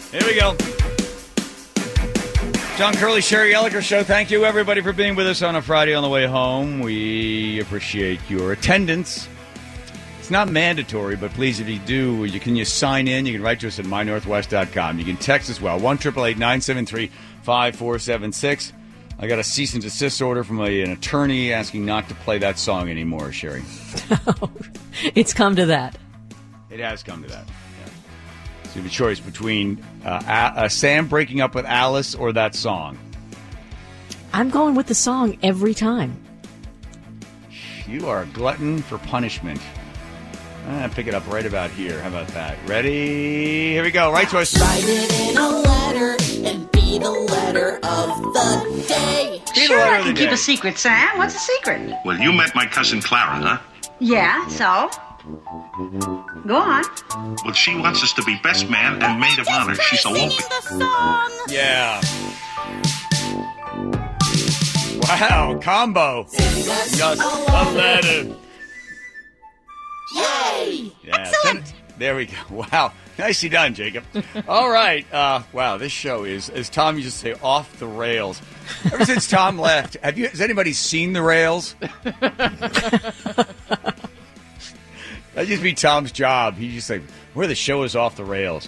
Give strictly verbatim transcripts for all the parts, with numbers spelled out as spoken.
Here we go. John Curley, Sherry Elliker Show. Thank you, everybody, for being with us on a Friday on the way home. We appreciate your attendance. It's not mandatory, but please, if you do, you can you sign in. You can write to us at my northwest dot com. You can text as well, one eight eight eight, nine seven three, five four seven six. I got a cease and desist order from a, an attorney asking not to play that song anymore, Sherry. It's come to that. It has come to that. So you have a choice between uh, a- uh, Sam breaking up with Alice or that song. I'm going with the song every time. You are a glutton for punishment. I'm going to pick it up right about here. How about that? Ready? Here we go. Right choice. Write it in a letter and be the letter of the day. Be the Sure, letter I of can the keep day. a secret, Sam. What's a secret? Well, you met my cousin Clara, huh? Yeah, so? Go on. Well, she wants us to be best man and maid of honor. She's a lumpy. Yeah. Wow, combo. Just a letter. Yay! Yeah, Excellent. send- There we go. Wow. Nicely done, Jacob. All right. Uh, wow, this show is, as Tom used to say, off the rails. Ever since Tom left, have you? Has anybody seen the rails? That used to be Tom's job. He just like, where the show is off the rails.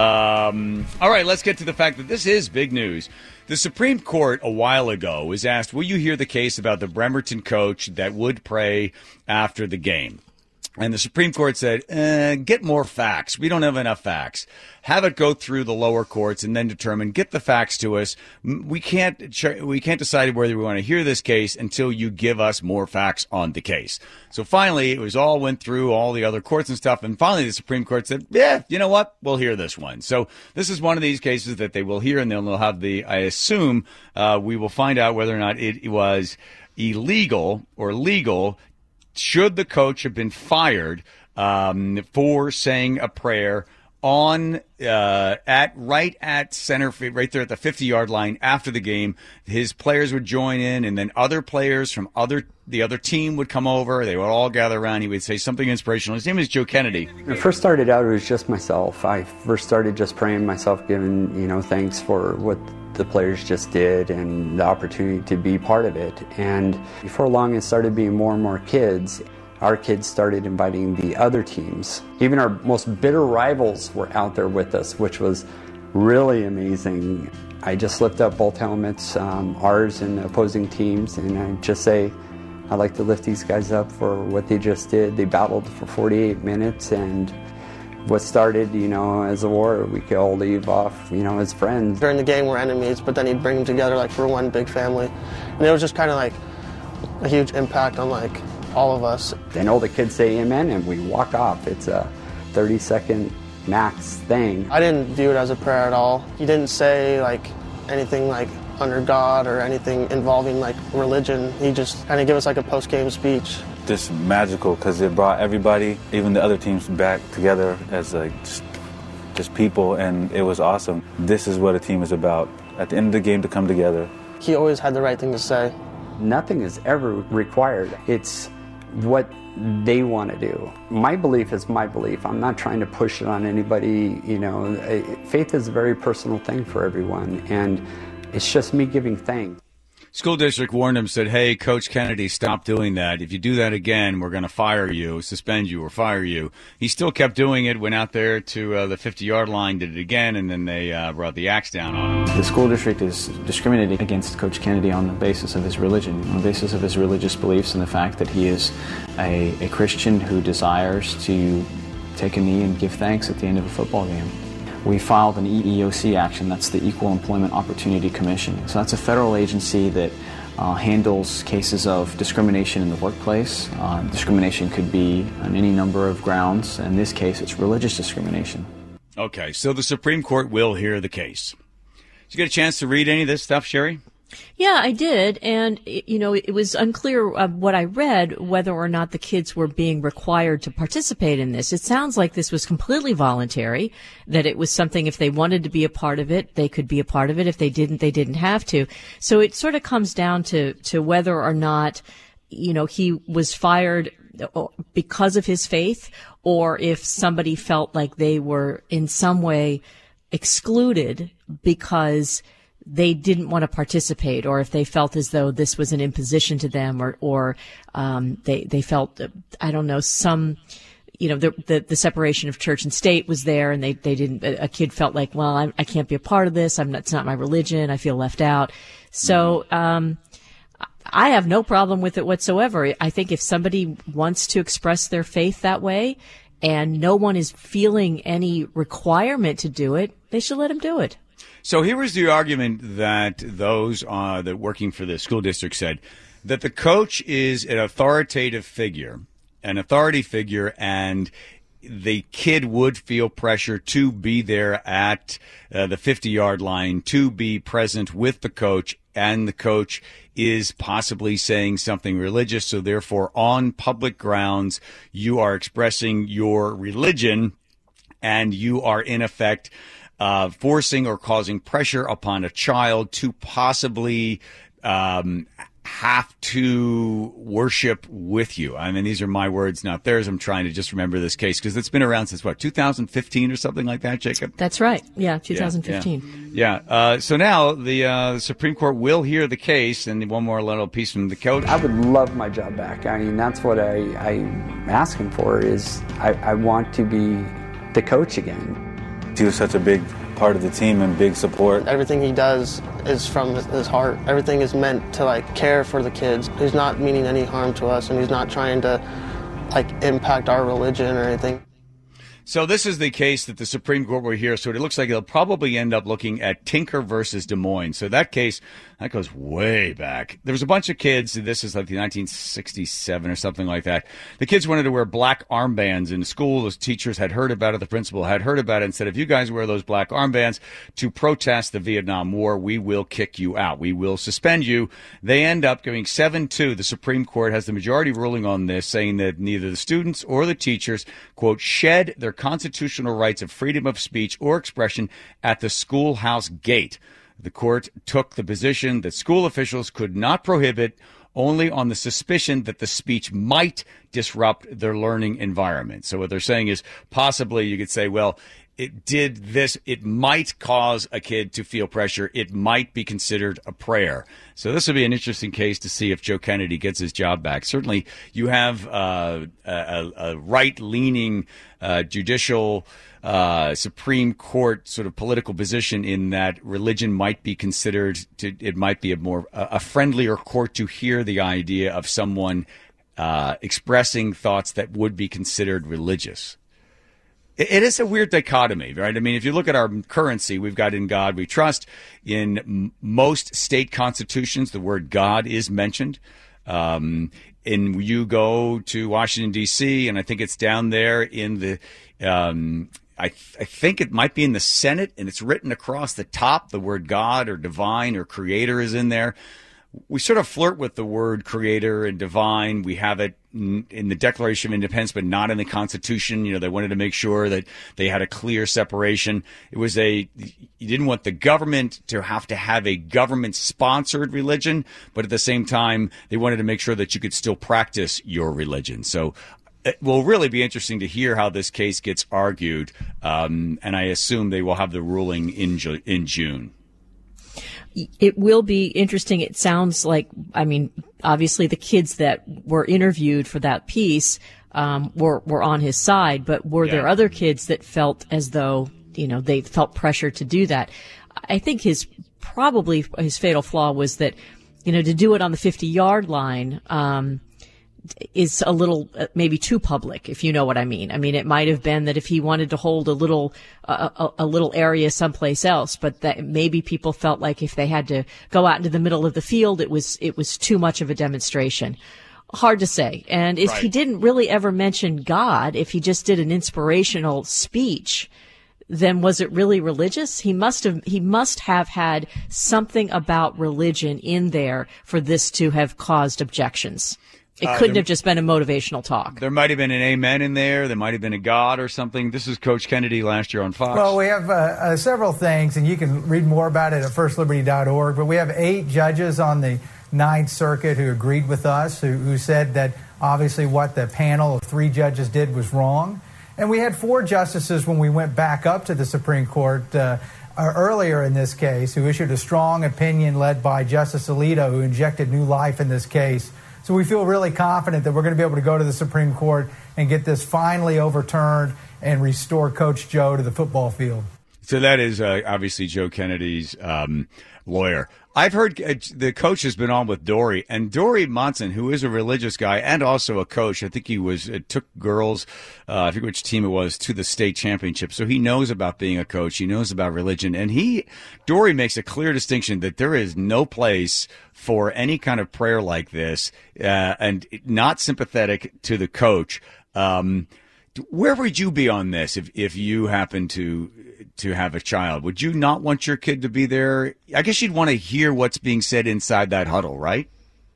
Um, all right, let's get to the fact that this is big news. The Supreme Court a while ago was asked, will you hear the case about the Bremerton coach that would pray after the game? And the Supreme Court said, eh, get more facts. We don't have enough facts. Have it go through the lower courts and then determine, get the facts to us. We can't, we can't decide whether we want to hear this case until you give us more facts on the case. So finally, it was all went through all the other courts and stuff. And finally, the Supreme Court said, yeah, you know what? We'll hear this one. So this is one of these cases that they will hear, and they'll have the, I assume, uh, we will find out whether or not it was illegal or legal. Should the coach have been fired um, for saying a prayer on uh, at right at center, right there at the fifty-yard line after the game? His players would join in, and then other players from other the other team would come over. They would all gather around. He would say something inspirational. His name is Joe Kennedy. When it first started out, it was just myself. I first started just praying myself, giving you know thanks for what the players just did and the opportunity to be part of it. And before long, it started being more and more kids. Our kids started inviting the other teams. Even our most bitter rivals were out there with us, which was really amazing. I just lift up both helmets, um, ours and the opposing teams, and I just say, I'd like to lift these guys up for what they just did. They battled for forty-eight minutes, and what started, you know, as a war, we could all leave off, you know, as friends. During the game, we're enemies, but then he'd bring them together, like, for one big family. And it was just kind of, like, a huge impact on, like, all of us. Then all the kids say amen, and we walk off. It's a thirty-second max thing. I didn't view it as a prayer at all. He didn't say, like, anything, like, under God or anything involving, like, religion. He just kind of gave us, like, a post-game speech. Just magical, because it brought everybody, even the other teams, back together as like just, just people, and it was awesome. This is what a team is about. At the end of the game, to come together. He always had the right thing to say. Nothing is ever required. It's what they want to do. My belief is my belief. I'm not trying to push it on anybody. You know, faith is a very personal thing for everyone, and it's just me giving thanks. School district warned him, said, hey, Coach Kennedy, stop doing that. If you do that again, we're going to fire you, suspend you, or fire you. He still kept doing it, went out there to uh, the fifty-yard line, did it again, and then they uh, brought the axe down on him. The school district is discriminating against Coach Kennedy on the basis of his religion, on the basis of his religious beliefs and the fact that he is a, a Christian who desires to take a knee and give thanks at the end of a football game. We filed an E E O C action, that's the Equal Employment Opportunity Commission. So that's a federal agency that uh, handles cases of discrimination in the workplace. Uh, discrimination could be on any number of grounds. In this case, it's religious discrimination. Okay, so the Supreme Court will hear the case. Did you get a chance to read any of this stuff, Sherry? Yeah, I did. And, you know, it was unclear uh, what I read, whether or not the kids were being required to participate in this. It sounds like this was completely voluntary, that it was something if they wanted to be a part of it, they could be a part of it. If they didn't, they didn't have to. So it sort of comes down to, to whether or not, you know, he was fired because of his faith, or if somebody felt like they were in some way excluded because they didn't want to participate, or if they felt as though this was an imposition to them, or, or, um, they, they felt, I don't know, some, you know, the, the, the separation of church and state was there, and they, they didn't, a kid felt like, well, I'm, I can't be a part of this. I'm not, it's not my religion. I feel left out. So, um, I have no problem with it whatsoever. I think if somebody wants to express their faith that way and no one is feeling any requirement to do it, they should let them do it. So here was the argument that those uh, that working for the school district said, that the coach is an authoritative figure, an authority figure, and the kid would feel pressure to be there at uh, the fifty-yard line, to be present with the coach, and the coach is possibly saying something religious. So therefore, on public grounds, you are expressing your religion, and you are in effect uh, forcing or causing pressure upon a child to possibly um, have to worship with you. I mean, these are my words, not theirs. I'm trying to just remember this case because it's been around since, what, two thousand fifteen or something like that, Jacob? That's right. Yeah, two thousand fifteen. Yeah. yeah. Uh, so now the uh, Supreme Court will hear the case, and one more little piece from the coach. I would love my job back. I mean, that's what I, I'm asking for is I, I want to be the coach again. He was such a big part of the team and big support. Everything he does is from his heart. Everything is meant to like care for the kids. He's not meaning any harm to us, and he's not trying to like impact our religion or anything. So this is the case that the Supreme Court will hear. So it looks like they'll probably end up looking at Tinker versus Des Moines. So that case, that goes way back. There was a bunch of kids. This is like the nineteen sixty-seven or something like that. The kids wanted to wear black armbands in school. Those teachers had heard about it. The principal had heard about it and said, if you guys wear those black armbands to protest the Vietnam War, we will kick you out. We will suspend you. They end up going seven two. The Supreme Court has the majority ruling on this, saying that neither the students or the teachers, quote, shed their constitutional rights of freedom of speech or expression at the schoolhouse gate. The court took the position that school officials could not prohibit only on the suspicion that the speech might disrupt their learning environment. So what they're saying is possibly you could say, well, it did this. It might cause a kid to feel pressure. It might be considered a prayer. So this will be an interesting case to see if Joe Kennedy gets his job back. Certainly, you have uh, a, a right-leaning uh, judicial uh, Supreme Court sort of political position in that religion might be considered to. It might be a more a friendlier court to hear the idea of someone uh, expressing thoughts that would be considered religious. It is a weird dichotomy, right? I mean, if you look at our currency, we've got in God we trust. In m- most state constitutions, the word God is mentioned. Um, and you go to Washington, D C, and I think it's down there in the, um, I, th- I think it might be in the Senate, and it's written across the top. The word God or divine or creator is in there. We sort of flirt with the word creator and divine. We have it in the Declaration of Independence, but not in the Constitution. You know, they wanted to make sure that they had a clear separation. It was a, you didn't want the government to have to have a government-sponsored religion, but at the same time, they wanted to make sure that you could still practice your religion. So it will really be interesting to hear how this case gets argued, um, and I assume they will have the ruling in Ju- in June. It will be interesting. It sounds like, I mean, obviously the kids that were interviewed for that piece um, were were on his side, but were yeah. there other kids that felt as though, you know, they felt pressure to do that? I think his probably his fatal flaw was that, you know, to do it on the fifty-yard line um, is a little uh, maybe too public, if you know what I mean. I mean, it might have been that if he wanted to hold a little uh, a, a little area someplace else, but that maybe people felt like if they had to go out into the middle of the field, it was it was too much of a demonstration. Hard to say. And if right. he didn't really ever mention God, if he just did an inspirational speech, then was it really religious? He must have he must have had something about religion in there for this to have caused objections. It couldn't uh, there, have just been a motivational talk. There might have been an amen in there. There might have been a God or something. This is Coach Kennedy last year on Fox. Well, we have uh, uh, several things, and you can read more about it at first liberty dot org. But we have eight judges on the Ninth Circuit who agreed with us, who, who said that obviously what the panel of three judges did was wrong. And we had four justices when we went back up to the Supreme Court uh, earlier in this case who issued a strong opinion led by Justice Alito, who injected new life in this case. So we feel really confident that we're going to be able to go to the Supreme Court and get this finally overturned and restore Coach Joe to the football field. So that is uh, obviously Joe Kennedy's um, lawyer. I've heard uh, the coach has been on with Dory, and Dory Monson, who is a religious guy and also a coach. I think he was uh, took girls, uh, I forget which team it was, to the state championship. So he knows about being a coach. He knows about religion, and he Dory makes a clear distinction that there is no place for any kind of prayer like this, uh, and not sympathetic to the coach. Um, where would you be on this if if you happen to? to have a child? Would you not want your kid to be there? I guess you'd want to hear what's being said inside that huddle, right?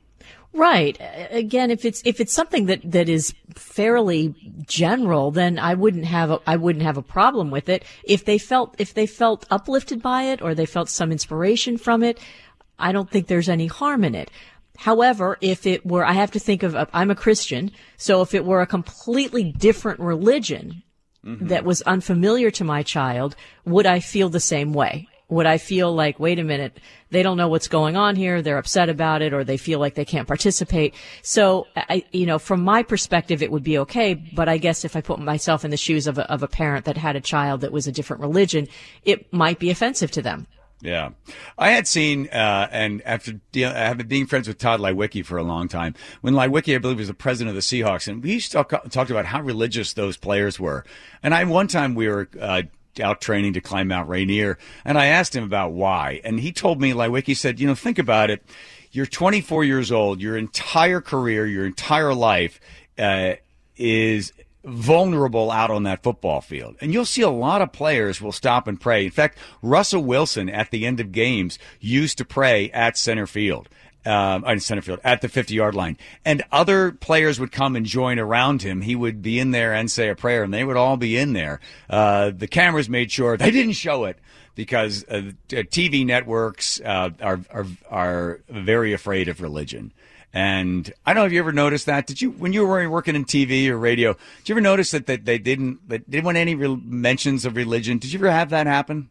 Right. Again, if it's if it's something that, that is fairly general, then I wouldn't have a, I wouldn't have a problem with it. If they felt if they felt uplifted by it or they felt some inspiration from it, I don't think there's any harm in it. However, if it were, I have to think of, I'm a Christian, so if it were a completely different religion, mm-hmm. that was unfamiliar to my child, would I feel the same way? Would I feel like, wait a minute, they don't know what's going on here, they're upset about it, or they feel like they can't participate? So, I, you know, from my perspective, it would be okay, but I guess if I put myself in the shoes of a, of a parent that had a child that was a different religion, it might be offensive to them. Yeah. I had seen, uh, and after deal, having being friends with Todd Lewicki for a long time, when Lewicki, I believe, was the president of the Seahawks, and we used to talk, talked about how religious those players were. And I, one time we were, uh, out training to climb Mount Rainier, and I asked him about why. And he told me, Lewicki said, you know, think about it. You're twenty-four years old. Your entire career, your entire life, uh, is vulnerable out on that football field. And you'll see a lot of players will stop and pray. In fact, Russell Wilson at the end of games used to pray at center field. Um, in center field, at the fifty-yard line. And other players would come and join around him. He would be in there and say a prayer, and they would all be in there. Uh, the cameras made sure they didn't show it because uh, T V networks uh, are, are are very afraid of religion. And I don't know if you ever noticed that. Did you, when you were working in T V or radio, did you ever notice that, that they didn't, that didn't want any re- mentions of religion? Did you ever have that happen?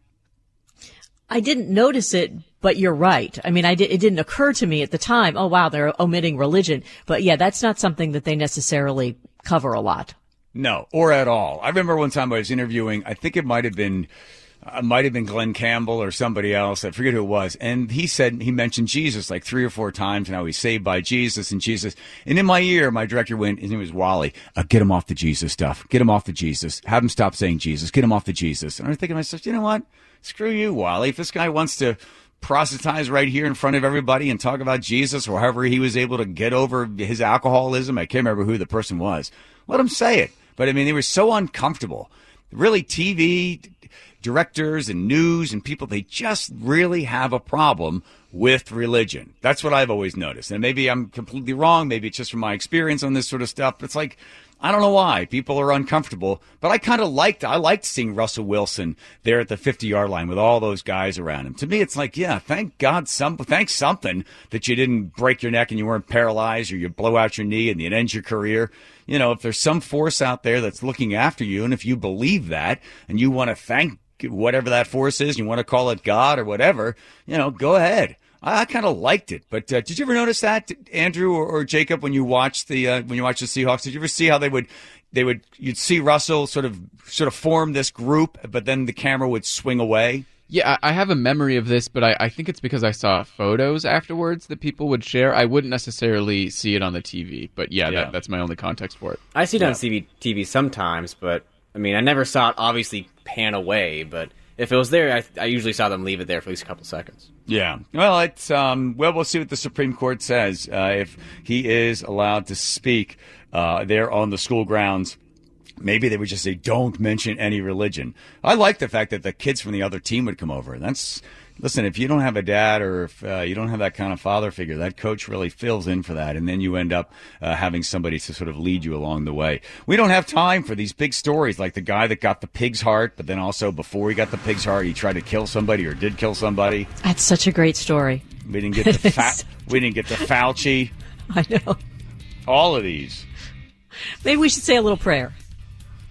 I didn't notice it, but you're right. I mean, I did, it didn't occur to me at the time, oh, wow, they're omitting religion. But, yeah, that's not something that they necessarily cover a lot. No, or at all. I remember one time I was interviewing, I think it might have been uh, might have been Glenn Campbell or somebody else. I forget who it was. And he said, he mentioned Jesus like three or four times, and how he's saved by Jesus and Jesus. And in my ear, my director went, his name was Wally, uh, get him off the Jesus stuff. Get him off the Jesus. Have him stop saying Jesus. Get him off the Jesus. And I was thinking to myself, you know what? Screw you, Wally. If this guy wants to proselytize right here in front of everybody and talk about Jesus, or however he was able to get over his alcoholism, I can't remember who the person was, let him say it. But, I mean, they were so uncomfortable. Really, T V directors and news and people, they just really have a problem with religion. That's what I've always noticed. And maybe I'm completely wrong. Maybe it's just from my experience on this sort of stuff. But it's like, I don't know why people are uncomfortable, but I kind of liked, I liked seeing Russell Wilson there at the fifty-yard line with all those guys around him. To me, it's like, yeah, thank God, some, thanks something that you didn't break your neck and you weren't paralyzed, or you blow out your knee and it ends your career. You know, if there's some force out there that's looking after you, and if you believe that and you want to thank whatever that force is, you want to call it God or whatever, you know, go ahead. I, I kind of liked it, but uh, did you ever notice that, Andrew or, or Jacob, when you watched the uh, when you watched the Seahawks? Did you ever see how they would they would you'd see Russell sort of sort of form this group, but then the camera would swing away? Yeah, I have a memory of this, but I, I think it's because I saw photos afterwards that people would share. I wouldn't necessarily see it on the T V, but yeah, yeah. That, that's my only context for it. I see it yeah. on T V sometimes, but I mean, I never saw it obviously pan away, but if it was there, I, I usually saw them leave it there for at least a couple seconds. Yeah. Well, it's um, well, we'll see what the Supreme Court says uh, if he is allowed to speak uh, there on the school grounds. Maybe they would just say, don't mention any religion. I like the fact that the kids from the other team would come over. That's, listen, if you don't have a dad, or if uh, you don't have that kind of father figure, that coach really fills in for that. And then you end up uh, having somebody to sort of lead you along the way. We don't have time for these big stories like the guy that got the pig's heart, but then also before he got the pig's heart, he tried to kill somebody or did kill somebody. That's such a great story. We didn't get to fa- we didn't get to Fauci. I know. All of these. Maybe we should say a little prayer.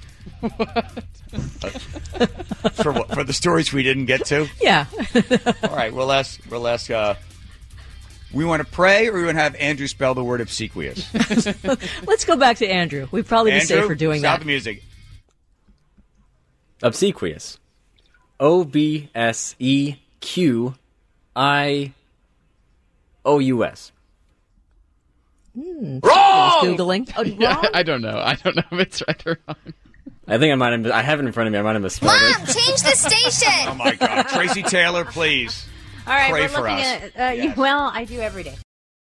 for what? For the stories we didn't get to? Yeah. All right, we'll ask, we'll ask, uh, we want to pray, or we want to have Andrew spell the word obsequious? Let's go back to Andrew. We'd probably be Andrew, safer doing stop that. the music. Obsequious. O B S E Q I O U S. Hmm. Wrong! Googling. Oh, Yeah, wrong? I don't know. I don't know if it's right or wrong. I think I might have. I have it in front of me. I might have misspelled Mom, it. change the station. Oh, my God. Tracy Taylor, please. All right, Pray we're for looking us. at. Uh, you, Yes. well, I do every day.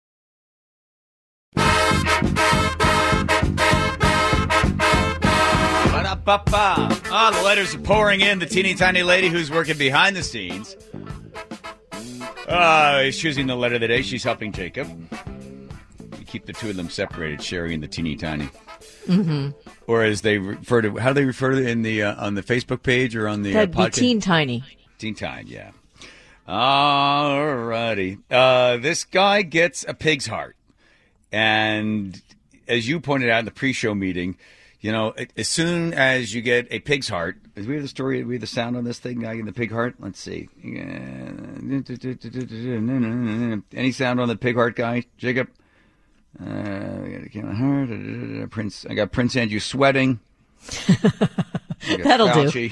Ba-da-ba-ba. Ah, the letters are pouring in. The teeny tiny lady who's working behind the scenes uh, is choosing the letter of the day. She's helping Jacob. We keep the two of them separated, Sherry and the teeny tiny. Mm-hmm. Or as they refer to, how do they refer to it in the uh, on the Facebook page or on the uh, That'd be podcast? teen tiny. Teen Tine, yeah. All righty. Uh, this guy gets a pig's heart. And as you pointed out in the pre-show meeting, you know, as soon as you get a pig's heart, is we have the story, we have the sound on this thing, guy in the pig heart? Let's see. Any sound on the pig heart guy, Jacob? Uh, we got a camera heart. Prince, I got Prince Andrew sweating. That'll Fauci.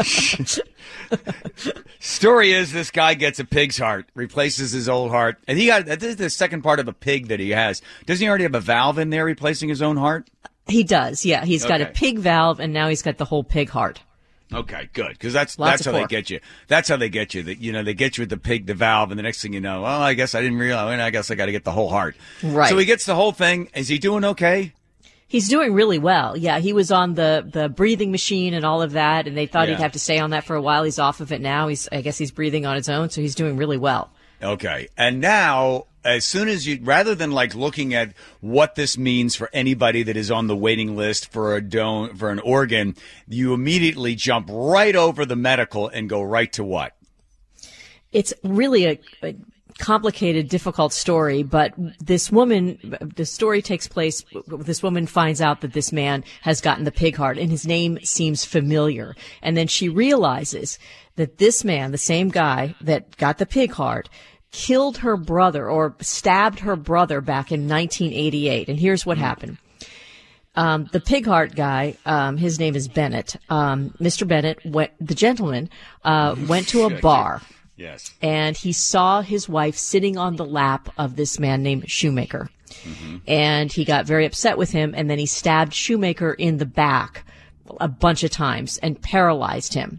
do. Story is this guy gets a pig's heart, replaces his old heart, and he got this is the second part of a pig that he has. Doesn't he already have a valve in there replacing his own heart? He does, yeah. He's got a Okay. pig valve, and now he's got the whole pig heart. Okay, good, because that's Lots that's of how pork. they get you. That's how they get you. That you know they get you with the pig, the valve, and the next thing you know, well, I guess I didn't realize. I guess I got to get the whole heart. Right. So he gets the whole thing. Is he doing okay? He's doing really well. Yeah, he was on the, the breathing machine and all of that, and they thought Yeah. he'd have to stay on that for a while. He's off of it now. He's, I guess he's breathing on his own, so he's doing really well. Okay. And now, as soon as you, rather than like looking at what this means for anybody that is on the waiting list for a don for an organ, you immediately jump right over the medical and go right to what? It's really a, a complicated, difficult story, but this woman, the story takes place, this woman finds out that this man has gotten the pig heart and his name seems familiar. And then she realizes that this man, the same guy that got the pig heart, killed her brother or stabbed her brother back in nineteen eighty-eight. And here's what happened. Um, the pig heart guy, um, his name is Bennett. Um, Mister Bennett, went, the gentleman, uh, went to a bar. Yes. And he saw his wife sitting on the lap of this man named Shoemaker. Mm-hmm. And he got very upset with him, and then he stabbed Shoemaker in the back a bunch of times and paralyzed him.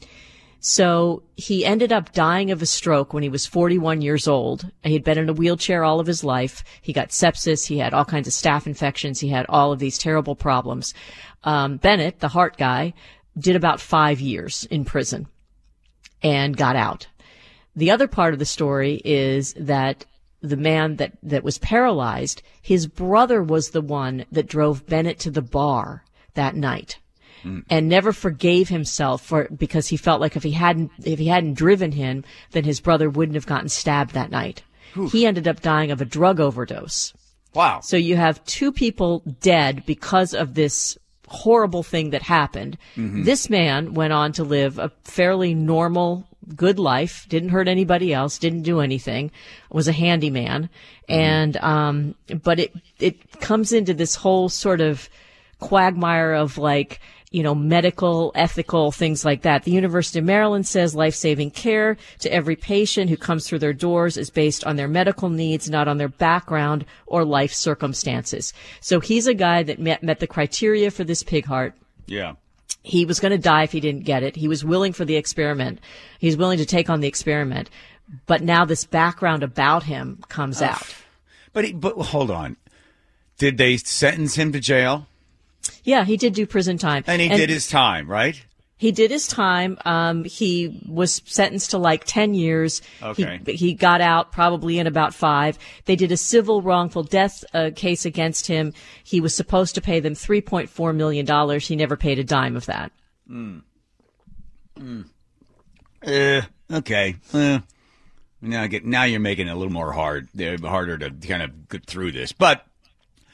So he ended up dying of a stroke when he was forty-one years old. He'd been in a wheelchair all of his life. He got sepsis. He had all kinds of staph infections. He had all of these terrible problems. Um, Bennett, the heart guy, did about five years in prison and got out. The other part of the story is that the man that, that was paralyzed, his brother was the one that drove Bennett to the bar that night. And never forgave himself for because he felt like if he hadn't if he hadn't driven him, then his brother wouldn't have gotten stabbed that night. Oof. He ended up dying of a drug overdose. Wow. So you have two people dead because of this horrible thing that happened. Mm-hmm. This man went on to live a fairly normal, good life, didn't hurt anybody else, didn't do anything, was a handyman. Mm-hmm. And um but it it comes into this whole sort of quagmire of like, you know, medical, ethical, things like that. The University of Maryland says life-saving care to every patient who comes through their doors is based on their medical needs, not on their background or life circumstances. So he's a guy that met, met the criteria for this pig heart. Yeah. He was going to die if he didn't get it. He was willing for the experiment. He's willing to take on the experiment. But now this background about him comes uh, out. But he, but hold on. Did they sentence him to jail? Yeah, he did do prison time. And he and did his time, right? He did his time. Um, he was sentenced to like ten years. Okay. He, he got out probably in about five. They did a civil wrongful death uh, case against him. He was supposed to pay them three point four million dollars. He never paid a dime of that. Mm. Mm. Uh, okay. Uh, now, I get, now you're making it a little more hard, uh, harder to kind of get through this. But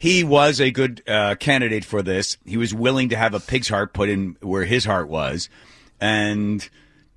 he was a good uh, candidate for this. He was willing to have a pig's heart put in where his heart was. And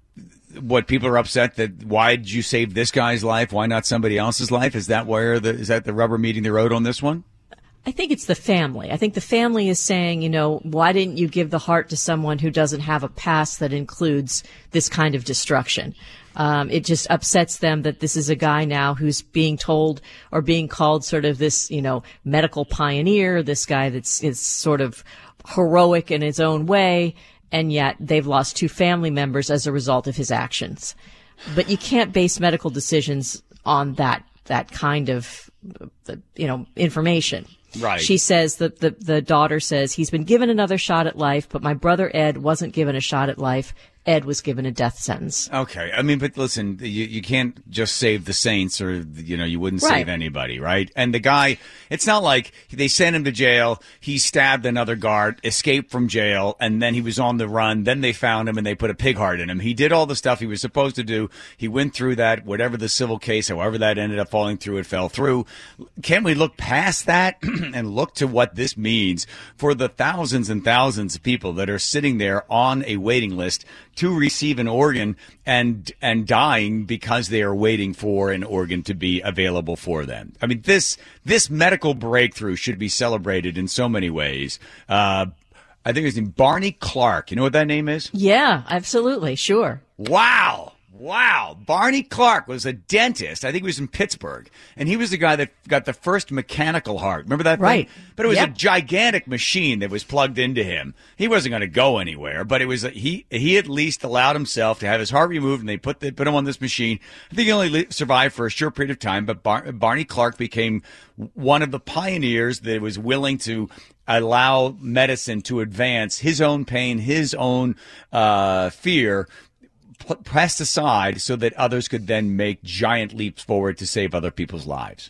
what people are upset that why did you save this guy's life? Why not somebody else's life? Is that where the is that the rubber meeting the road on this one? I think it's the family. I think the family is saying, you know, why didn't you give the heart to someone who doesn't have a past that includes this kind of destruction? Um, it just upsets them that this is a guy now who's being told or being called sort of this, you know, medical pioneer, this guy that's is sort of heroic in his own way, and yet they've lost two family members as a result of his actions. But you can't base medical decisions on that that kind of, you know, information. Right. She says that the, the daughter says he's been given another shot at life, but my brother Ed wasn't given a shot at life. Ed was given a death sentence. Okay. I mean, but listen, you, you can't just save the Saints or, you know, you wouldn't Right. save anybody, right? And the guy, it's not like they sent him to jail, he stabbed another guard, escaped from jail, and then he was on the run. Then they found him and they put a pig heart in him. He did all the stuff he was supposed to do. He went through that, whatever the civil case, however that ended up falling through, it fell through. Can't we look past that and look to what this means for the thousands and thousands of people that are sitting there on a waiting list to receive an organ and and dying because they are waiting for an organ to be available for them. I mean, this this medical breakthrough should be celebrated in so many ways. Uh, I think his name Barney Clark. You know what that name is? Yeah, absolutely. Sure. Wow. Wow. Barney Clark was a dentist. I think he was in Pittsburgh. And he was the guy that got the first mechanical heart. Remember that thing? Right. But it was Yep. a gigantic machine that was plugged into him. He wasn't going to go anywhere, but it was a, he he at least allowed himself to have his heart removed, and they put the, put him on this machine. I think he only li- survived for a short period of time, but Bar- Barney Clark became one of the pioneers that was willing to allow medicine to advance his own pain, his own uh, fear, pressed aside so that others could then make giant leaps forward to save other people's lives.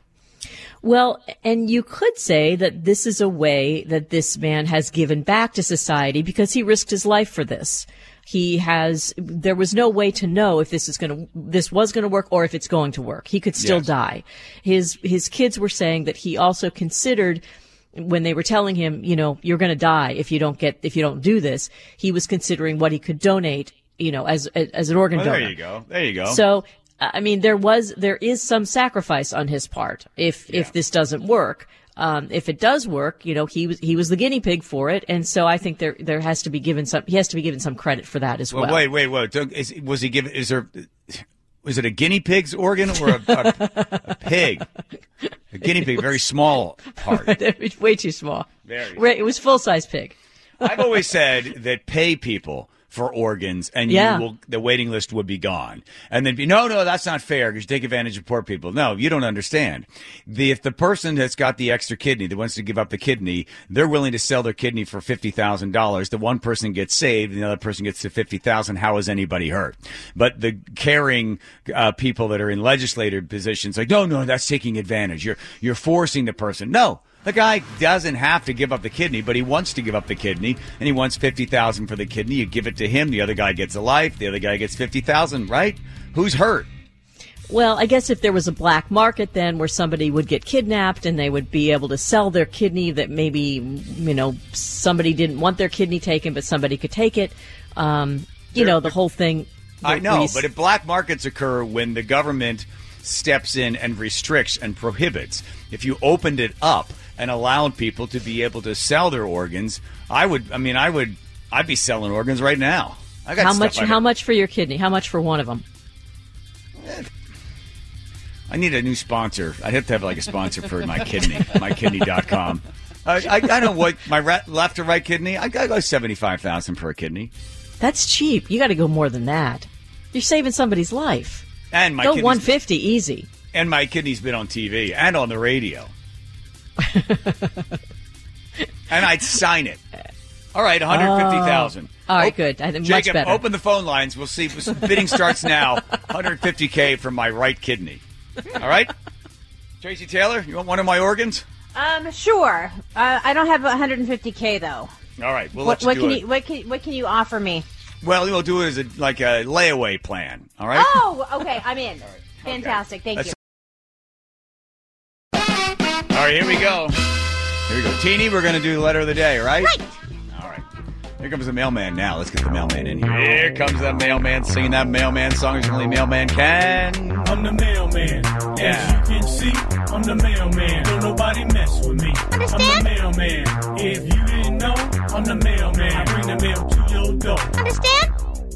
Well, and you could say that this is a way that this man has given back to society because he risked his life for this. He has, there was no way to know if this is going to, this was going to work or if it's going to work. He could still Yes. die. His, his kids were saying that he also considered, when they were telling him, you know, you're going to die if you don't get, if you don't do this, he was considering what he could donate, you know, as, as an organ Well, donor. there you go. There you go. So, I mean, there was, there is some sacrifice on his part if, if this doesn't work. Um, if it does work, you know, he was, he was the guinea pig for it. And so I think there, there has to be given some, he has to be given some credit for that as well. Well, wait, wait, wait. Don't- Is, was he given, is there, was it a guinea pig's organ or a, a, a pig? A guinea pig, very small heart. It's way too small. Very. Right, it was full size pig. I've always said that pay people for organs and Yeah. you will, the waiting list would be gone. And then be, no, no, that's not fair because you take advantage of poor people. No, you don't understand. The, if the person that's got the extra kidney that wants to give up the kidney, they're willing to sell their kidney for fifty thousand dollars. The one person gets saved and the other person gets to fifty thousand dollars. How is anybody hurt? But the caring uh, people that are in legislative positions like, no, no, that's taking advantage. You're, you're forcing the person. No. The guy doesn't have to give up the kidney, but he wants to give up the kidney, and he wants fifty thousand dollars for the kidney. You give it to him. The other guy gets a life. The other guy gets fifty thousand dollars, right? Who's hurt? Well, I guess if there was a black market then where somebody would get kidnapped and they would be able to sell their kidney that maybe, you know, somebody didn't want their kidney taken, but somebody could take it. Um, you know, the whole thing. I know, we- but if black markets occur when the government steps in and restricts and prohibits, if you opened it up and allowed people to be able to sell their organs, I would, I mean, I would, I'd be selling organs right now. I got how stuff much? I How much for your kidney? How much for one of them? I need a new sponsor. I'd have to have like a sponsor for my kidney, my kidney dot com. I, I, I don't know what, my re- left or right kidney, I gotta go seventy-five thousand dollars for a kidney. That's cheap. You got to go more than that. You're saving somebody's life. And my go kidney's- one fifty easy. And my kidney's been on T V and on the radio. And I'd sign it. All right, one hundred fifty thousand dollars. Oh. All right, good. I think much Jacob, better. open the phone lines. We'll see. Bidding starts now. one hundred fifty thousand for my right kidney. All right? Tracy Taylor, you want one of my organs? Um, sure. Uh, I don't have one hundred fifty K though. All right, we'll what let you what do can it. you what can what can you offer me? Well, we'll do it as a, like a layaway plan. All right? Oh, okay. I'm in. Fantastic. Thank Let's- you. All right, here we go. Here we go. Teeny, we're going to do the letter of the day, right? Right. All right. Here comes the mailman now. Let's get the mailman in here. Here comes that mailman singing that mailman song as only mailman can. I'm the mailman. Yeah. As you can see, I'm the mailman. Don't nobody mess with me. Understand? I'm the mailman. If you didn't know, I'm the mailman. I bring the mail to your door. Understand?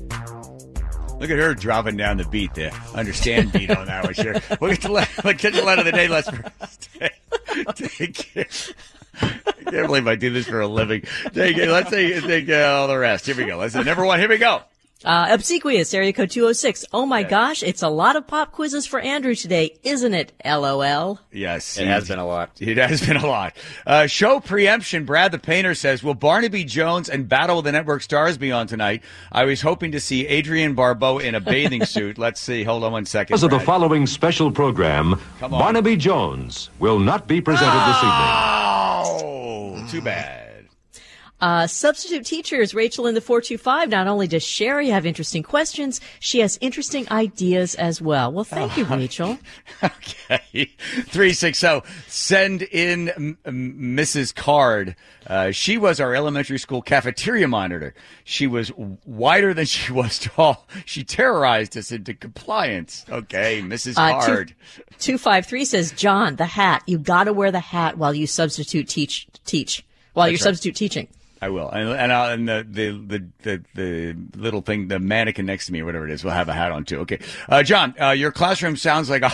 Look at her dropping down the beat there. Understand beat on that one, sure. We'll get to let, we'll get to the letter of the day. Let's take, take care. I can't believe I do this for a living. Take it. Let's take, take uh, all the rest. Here we go. Let's number one. Here we go. Uh, obsequious, area code two oh six. Oh my yeah. gosh, it's a lot of pop quizzes for Andrew today, isn't it? LOL. Yes. It has been a lot. It has been a lot. Uh, show preemption, Brad the Painter says, will Barnaby Jones and Battle of the Network Stars be on tonight? I was hoping to see Adrienne Barbeau in a bathing suit. Let's see. Hold on one second. Because of the following special program, Barnaby Jones will not be presented oh, this evening. Oh, too bad. Uh, substitute teachers, Rachel in the four two five. Not only does Sherry have interesting questions, she has interesting ideas as well. Well, thank you, Rachel. Okay. three six zero. Send in m- m- Missus Card. Uh, she was our elementary school cafeteria monitor. She was wider than she was tall. She terrorized us into compliance. Okay, Missus Uh, Card. two five three says, John, the hat. You gotta wear the hat while you substitute teach, teach, while That's you're right. substitute teaching. I will, and and, I'll, and the, the the the the little thing, the mannequin next to me, or whatever it is, will have a hat on too. Okay, uh, John, uh, your classroom sounds like a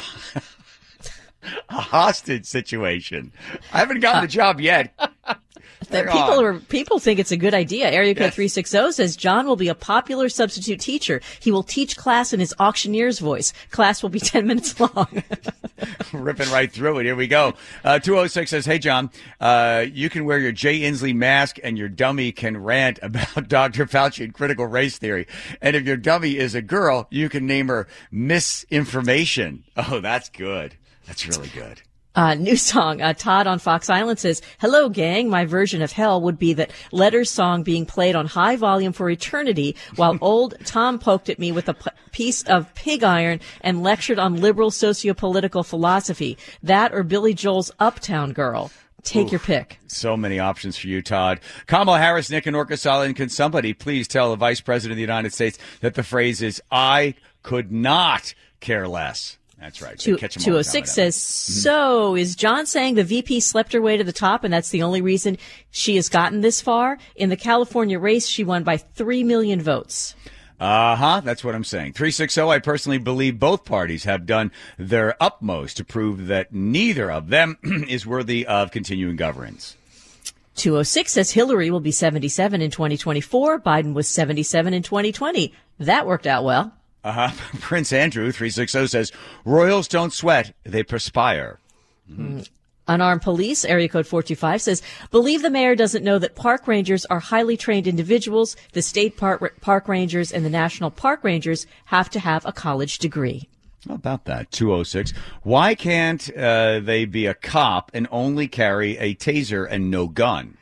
a hostage situation. I haven't gotten the job yet. That people are people think it's a good idea. Area code Yes. three six zero says John will be a popular substitute teacher. He will teach class in his auctioneer's voice. Class will be ten minutes long. Ripping right through it. Here we go. Uh, two oh six says, hey, John, uh, you can wear your Jay Inslee mask and your dummy can rant about Doctor Fauci and critical race theory. And if your dummy is a girl, you can name her Misinformation. Oh, that's good. That's really good. Uh, new song. Uh, Todd on Fox Island says, hello, gang. My version of hell would be that Letter's song being played on high volume for eternity while old Tom poked at me with a p- piece of pig iron and lectured on liberal sociopolitical philosophy. That or Billy Joel's Uptown Girl. Take Oof, your pick. So many options for you, Todd. Kamala Harris, Nick and Orcasala, and can somebody please tell the Vice President of the United States that the phrase is, I could not care less. That's right. Two, Catch 'em all two the oh time six with says, that. so is John saying the V P slept her way to the top and that's the only reason she has gotten this far? In the California race, she won by three million votes. Uh-huh. That's what I'm saying. three six zero, I personally believe both parties have done their utmost to prove that neither of them is worthy of continuing governance. two oh six says Hillary will be seventy-seven in twenty twenty-four. Biden was seventy-seven in twenty twenty. That worked out well. Uh-huh. Prince Andrew, three six zero, says, Royals don't sweat, they perspire. Mm-hmm. Unarmed police, area code four two five, says, believe the mayor doesn't know that park rangers are highly trained individuals. The state park, park rangers and the national park rangers have to have a college degree. How about that? two oh six. Why can't uh, they be a cop and only carry a taser and no gun?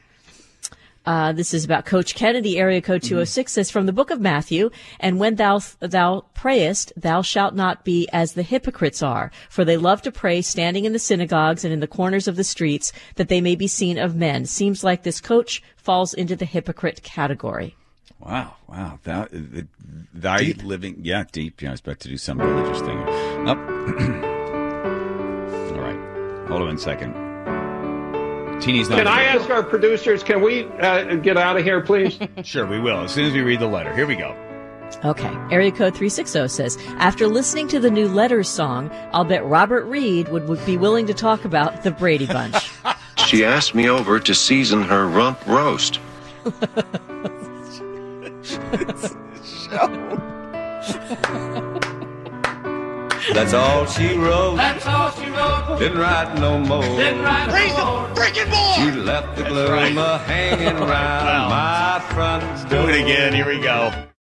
Uh, this is about Coach Kennedy. Area code two oh six says, from the book of Matthew, and when thou, thou prayest, thou shalt not be as the hypocrites are, for they love to pray standing in the synagogues and in the corners of the streets, that they may be seen of men. Seems like this coach falls into the hypocrite category. Wow, wow. That, the, thy living, yeah, deep. Yeah, I was about to do some religious thing. Oh. All right. Hold on a second. Teeny's not Can I here. ask our producers, can we uh, get out of here, please? Sure, we will. As soon as we read the letter. Here we go. Okay. Area code three six zero says, after listening to the new Letters song, I'll bet Robert Reed would, would be willing to talk about the Brady Bunch. She asked me over to season her rump roast. That's all she wrote. That's all she wrote. Didn't write no more. Didn't write no Raise more. the freaking ball. She left the gloom a hanging round Wow. my front door. Do it again. Here we go.